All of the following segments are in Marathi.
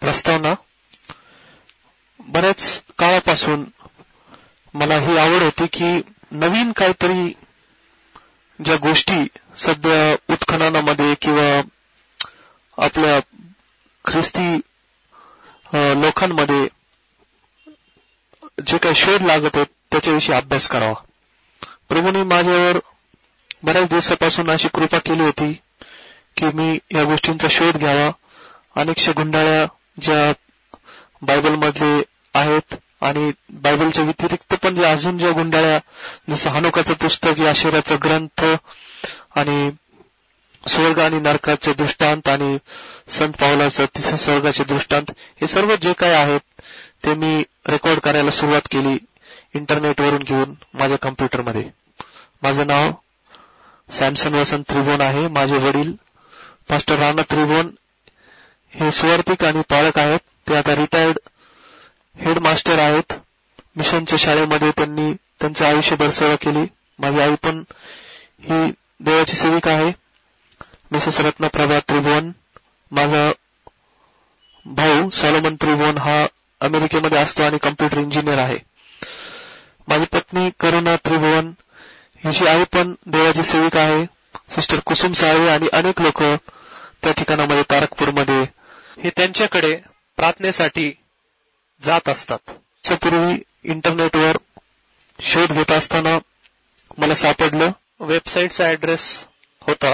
प्रस्तावना. बऱ्याच काळापासून मला ही आवड होती की नवीन काहीतरी ज्या गोष्टी सध्या उत्खननामध्ये किंवा आपल्या ख्रिस्ती लोकांमध्ये जे काही शोध लागत आहेत त्याच्याविषयी अभ्यास करावा. प्रभूने माझ्यावर बऱ्याच दिवसापासून अशी कृपा केली होती की मी या गोष्टींचा शोध घ्यावा. अनेकशा गुंडाळ्या ज्या बायबलमधले आहेत आणि बायबलच्या व्यतिरिक्त पण ज्या अजून ज्या गुंडाळ्या, जसं हनोकाचं पुस्तक, याशेराचा ग्रंथ आणि स्वर्ग आणि नरकाचे दृष्टांत आणि संत पावलाचं तिसऱ्या स्वर्गाचे दृष्टांत, हे सर्व जे काय आहेत ते मी रेकॉर्ड करायला सुरुवात केली इंटरनेटवरून घेऊन माझ्या कम्प्युटरमध्ये. माझं नाव सॅमसन वसंत त्रिभुवन आहे. माझे वडील पास्टर राणा त्रिभुवन हे सुवार्थिक आणि पालक आहेत. ते आता रिटायर्ड हेडमास्टर आहेत. मिशनच्या शाळेमध्ये त्यांनी त्यांचं आयुष्यभर सेवा केली. माझी आई पण ही देवाची सेविका आहे, मिसेस रत्नप्रभा त्रिभुवन. माझा भाऊ सॉलोमन त्रिभुवन हा अमेरिकेमध्ये असतो आणि कम्प्युटर इंजिनियर आहे. माझी पत्नी करुणा त्रिभुवन, हिची आई पण देवाची सेविका आहे, सिस्टर कुसुम साळवे, आणि अनेक लोक त्या ठिकाणामध्ये तारकपूरमध्ये हे त्यांच्याकडे प्रार्थनेसाठी जात असतात. त्यापूर्वी इंटरनेटवर शोध घेत असताना मला सापडलं. वेबसाईटचा ऍड्रेस होता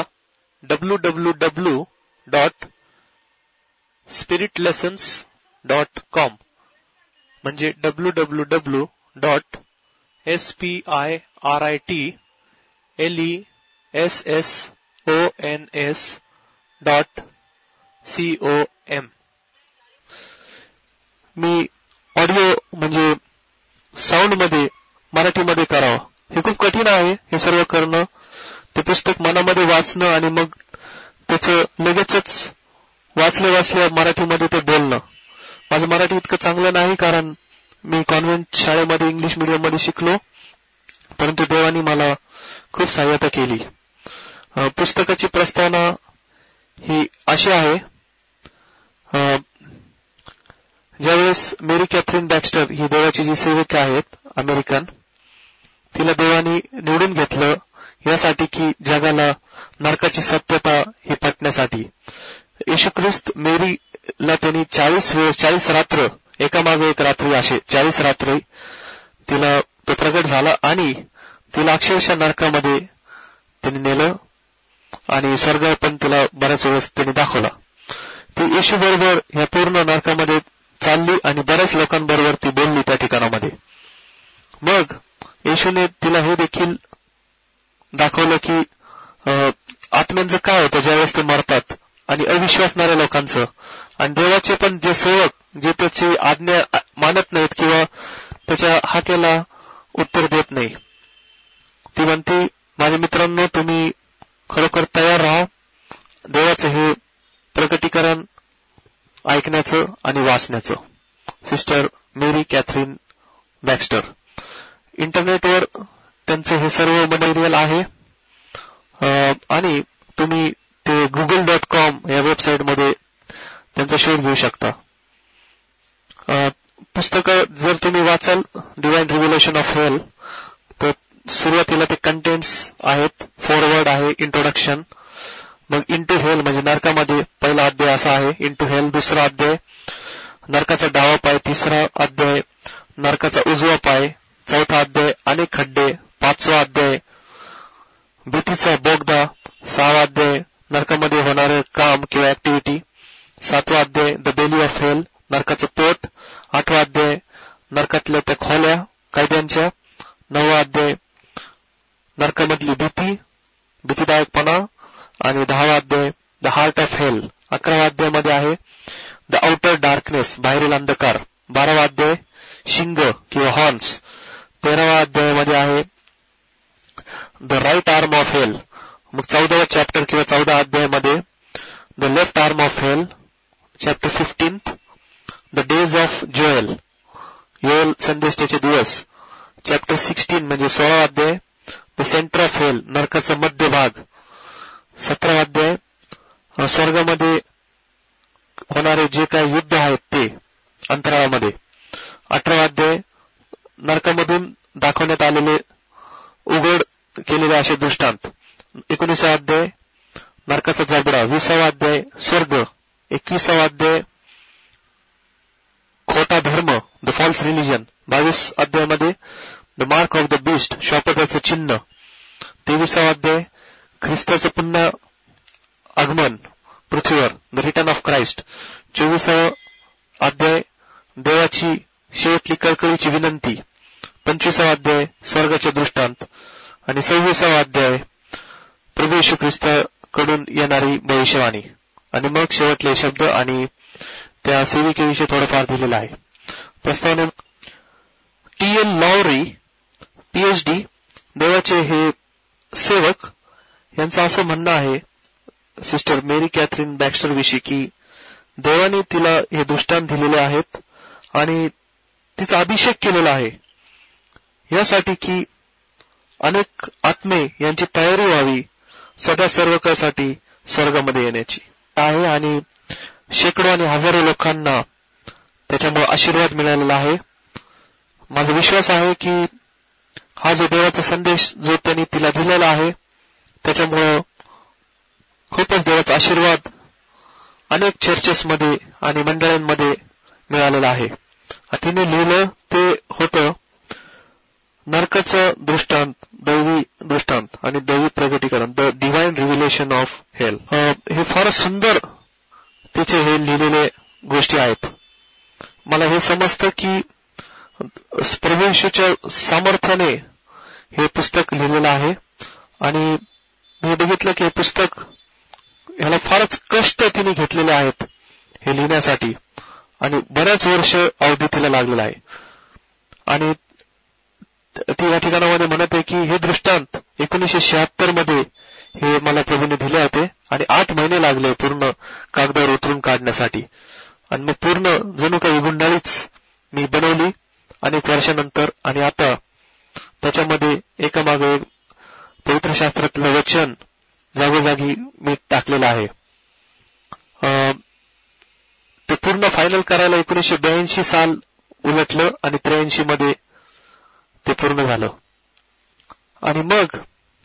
www.spiritlessons.com, म्हणजे www.spiritlessons.com. मी ऑडिओ म्हणजे साऊंडमध्ये मराठीमध्ये करावं हे खूप कठीण आहे. हे सर्व करणं, ते पुस्तक मनामध्ये वाचणं आणि मग त्याचं लगेचच वाचल्या मराठीमध्ये ते बोलणं. माझं मराठी इतकं चांगलं नाही, कारण मी कॉन्व्हेंट शाळेमध्ये इंग्लिश मीडियममध्ये शिकलो, परंतु देवानी मला खूप सहाय्यता केली. पुस्तकाची प्रस्तावना ही अशी आहे. ज्यावेळेस मेरी कॅथरीन बॅक्स्टर ही देवाची जी सेविका आहेत अमेरिकन, तिला देवानी निवडून घेतलं यासाठी की जगाला नरकाची सत्यता ही पटण्यासाठी. येशू ख्रिस्त मेरीला त्यांनी 40 रात्र, एकामागे एक रात्री, असे 40 रात्री तिला तो प्रगट झाला आणि तिला अक्षरशः नरकामध्ये त्यांनी नेलं आणि स्वर्ग पण तिला बऱ्याच वेळेस त्यांनी दाखवला. ती येशू बरोबर ह्या पूर्ण नरकामध्ये चालली आणि बऱ्याच लोकांबरोबर ती बोलली त्या ठिकाणामध्ये. मग येशूने तिला हे देखील दाखवलं की आत्म्यांचं काय होतं ज्यावेळेस ते मरतात, आणि अविश्वासणाऱ्या लोकांचं, आणि देवाचे पण जे सेवक जे त्याची आज्ञा मानत नाहीत किंवा त्याच्या हाकेला उत्तर देत नाही. ती म्हणते, माझ्या मित्रांनो, तुम्ही खरोखर तयार राहा देवाचं हे प्रकटीकरण ऐकण्याचं आणि वाचण्याचं. Sister Mary Catherine Baxter. इंटरनेटवर त्यांचं हे सर्व मटेरियल आहे आणि तुम्ही ते google.com या वेबसाईटमध्ये त्यांचा शोध घेऊ शकता. पुस्तकं जर तुम्ही वाचाल डिवाइन रिव्हेलेशन ऑफ हेल, तर सुरुवातीला ते कंटेंट्स आहेत, फॉरवर्ड आहे, इंट्रोडक्शन, मग इंटू हेल म्हणजे नरकामध्ये पहिला अध्याय असा आहे, इंटू हेल दुसरा अध्याय, नरकाचा डावा पाय तिसरा अध्याय, नरकाचा उजवा पाय चौथा अध्याय, अनेक खड्डे पाचवा अध्याय, भीतीचा बोगदा सहावा अध्याय, नरकामध्ये होणारे काम किंवा ऍक्टिव्हिटी सातवा अध्याय, द बेली ऑफ हेल नरकाचं पोट आठवा अध्याय, नरकातल्या त्या खोल्या कायद्यांच्या नववा अध्याय, नरकामधली भीतीदायकपणा, आणि 10वा अध्याय द हार्ट ऑफ हेल. 11वा अध्यायामध्ये आहे द आउटर डार्कनेस बाहेरील अंधकार. 12वा अध्याय शिंग किंवा हॉर्न्स. 13वा अध्यायामध्ये आहे the right arm of hell. मग 14वा चॅप्टर किंवा 14 अध्यायामध्ये the left arm of hell. Chapter 15 the days of Joel संदेष्टाचे दिवस. चॅप्टर 16 म्हणजे 16वा अध्याय द सेंटर ऑफ हेल नरकाचा मध्यभाग. 17वा अध्याय स्वर्गामध्ये होणारे जे काही युद्ध आहेत ते अंतराळामध्ये. 18 अध्याय नरकामधून दाखवण्यात आलेले उघड केलेले असे दृष्टांत. 19 अध्याय नरकाचा जबडा. 20 अध्याय स्वर्ग. 21 अध्याय खोटा धर्म, द फॉल्स रिलिजन. 22 अध्यायामध्ये the mark of the beast, शापग्रस्त चिन्ह. 23 अध्याय ख्रिस्ताचं पुन्हा आगमन पृथ्वीवर, द रिटर्न ऑफ क्राइस्ट. 24 अध्याय देवाची शेवटली कळकळीची विनंती. 25 अध्याय स्वर्गाचे दृष्टांत. आणि 26 अध्याय प्रभू येशू ख्रिस्ताकडून येणारी भविष्यवाणी. आणि मग शेवटले शब्द आणि त्या सेविकेविषयी थोडंफार दिलेलं आहे. प्रस्तावने टी.एल. लॉवरी पीएचडी, देवाचे हे सेवक, यांचं असं म्हणणं आहे सिस्टर मेरी कॅथरीन बॅक्स्टर विषयी की देवाने तिला हे दृष्टांत दिलेले आहेत आणि तिचा अभिषेक केलेला आहे यासाठी की अनेक आत्मे यांची तयारी व्हावी सदा सर्वकाळसाठी स्वर्गामध्ये येण्याची आहे. आणि शेकडो आणि हजारो लोकांना त्याच्यामुळे आशीर्वाद मिळालेला आहे. माझा विश्वास आहे की हा जो देवाचा संदेश जो त्यांनी तिला दिलेला आहे त्याच्यामुळं खूपच देवाचा आशीर्वाद अनेक चर्चेसमध्ये आणि मंडळांमध्ये मिळालेला आहे. तिने लिहिलं ते होतं नरकाचं दृष्टांत, दैवी दृष्टांत आणि दैवी प्रगटीकरण, the divine revelation of hell. हे फार सुंदर तिचे हे लिहिलेले गोष्टी आहेत. मला हे समजतं की प्रभू येशूच्या सामर्थ्याने हे पुस्तक लिहिलेलं आहे आणि मी बघितलं की हे पुस्तक ह्याला फारच कष्ट तिने घेतलेले आहेत हे लिहिण्यासाठी आणि बऱ्याच वर्ष अवधी तिला लागलेला आहे. आणि ती या ठिकाणामध्ये म्हणत आहे की हे दृष्टांत 1976 मध्ये हे मला प्रभूने दिले होते आणि 8 महिने लागले पूर्ण कागदावर उतरून काढण्यासाठी. आणि मग पूर्ण जणू काही गुंडाळीच मी बनवली अनेक वर्षानंतर. आणि आता त्याच्यामध्ये एकामागे एक पवित्र शास्त्रातलं वचन जागोजागी मी टाकलेलं आहे. ते पूर्ण फायनल करायला 1982 साल उलटलं आणि 83 मध्ये ते पूर्ण झालं. आणि मग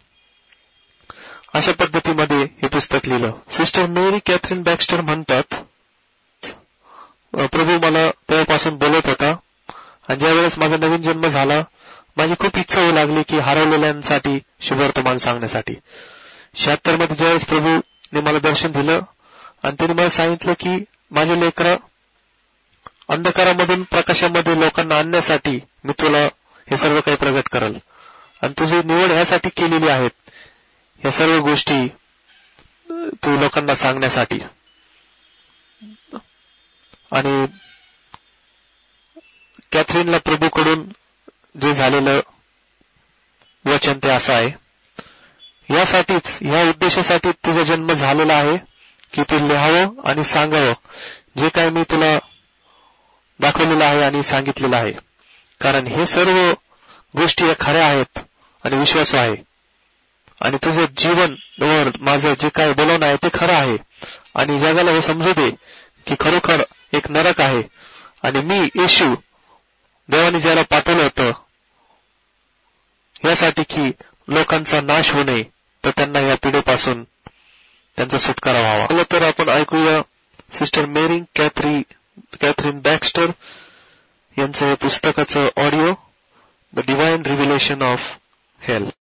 अशा पद्धतीमध्ये हे पुस्तक लिहिलं. सिस्टर मेरी कॅथरीन बॅक्स्टर म्हणतात, प्रभू मला तेव्हापासून बोलत होता आणि ज्यावेळेस माझा नवीन जन्म झाला माझी खूप इच्छा होऊ लागली की हरवलेल्यांसाठी शुभवर्तमान सांगण्यासाठी. 76 मध्ये ज्यावेळेस प्रभूने मला दर्शन दिलं आणि त्यांनी मला सांगितलं की माझे लेकरं अंधकारामधून प्रकाशामध्ये लोकांना आणण्यासाठी मी तुला हे सर्व काही प्रगट करल आणि तुझी निवड ह्यासाठी केलेली आहेत, या सर्व गोष्टी तू लोकांना सांगण्यासाठी. आणि कॅथरीनला प्रभूकडून जे झालेलं वचन ते असं आहे, यासाठीच या उद्देशासाठी तुझा जन्म झालेला आहे की तू लिहावं आणि सांगावं जे काय मी तुला दाखवलेलं आहे आणि सांगितलेलं आहे. कारण हे सर्व गोष्टी या खऱ्या आहेत आणि विश्वासू आहे आणि तुझं जीवन वर माझं जे काय बोलवणं आहे ते खरं आहे आणि जगाला हे समजू दे की खरोखर एक नरक आहे आणि मी येशू देवाने ज्याला पाठवलं होतं यासाठी की लोकांचा नाश होऊ नये तर त्यांना या पिढीपासून त्यांचा सुटकारा व्हावा. चला तर आपण ऐकूया सिस्टर मेरी कॅथरीन बॅक्स्टर यांचं पुस्तकाचं audio, the divine revelation of Hale.